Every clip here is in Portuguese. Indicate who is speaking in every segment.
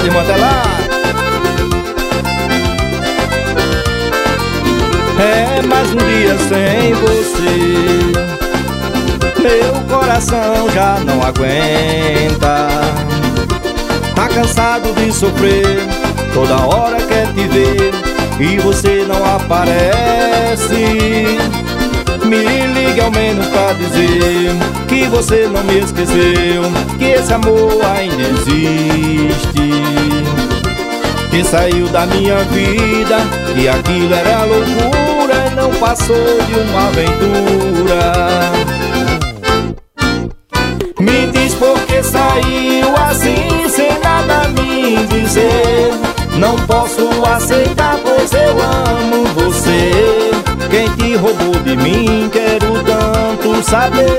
Speaker 1: desmantelar. É mais um dia sem você, meu coração já não aguenta. Tá cansado de sofrer, toda hora quer te ver e você não aparece. Me ligue ao menos pra dizer que você não me esqueceu, que esse amor ainda existe, que saiu da minha vida, que aquilo era loucura e não passou de uma aventura. Me diz por que saiu assim sem nada me dizer. Não posso aceitar, pois eu amo você. Quem te roubou de mim, quero tanto saber.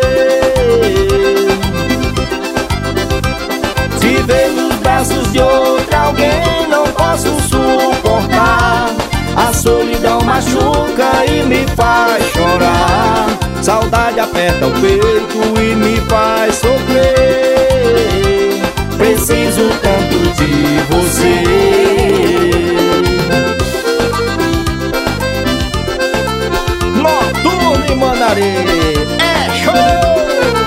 Speaker 1: Se ver nos braços de outra alguém, não posso suportar. A solidão machuca e me faz chorar. Saudade aperta o peito e me faz sofrer. Preciso tanto de você. Noturno e Mandaré é show!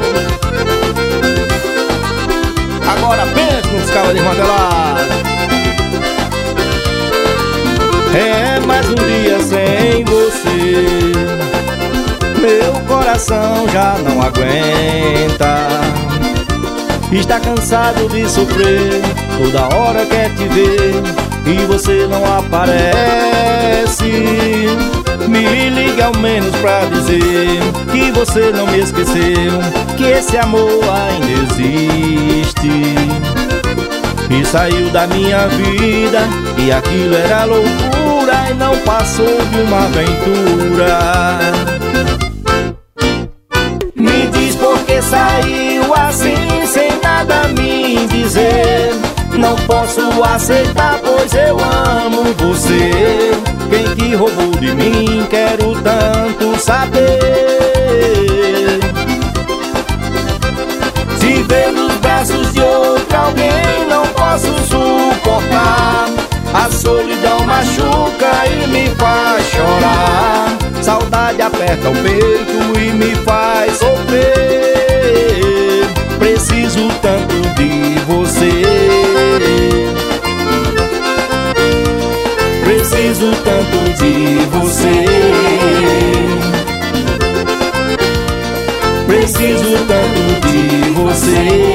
Speaker 1: Agora pensa nos cabos desmantelados. É mais um dia sem você, meu coração já não aguenta. Está cansado de sofrer, toda hora quer te ver e você não aparece. Me liga ao menos pra dizer que você não me esqueceu, que esse amor ainda existe, e saiu da minha vida, e aquilo era loucura e não passou de uma aventura. Me diz por que saiu assim sem nada me dizer. Não posso aceitar, pois eu amo você. Quem te roubou de mim, quero tanto saber. Se ver nos braços de outra alguém, não posso suportar. A solidão machuca e me faz chorar. Saudade aperta o peito e me faz sofrer. Preciso tanto de você. Preciso tanto de você. Preciso tanto de você.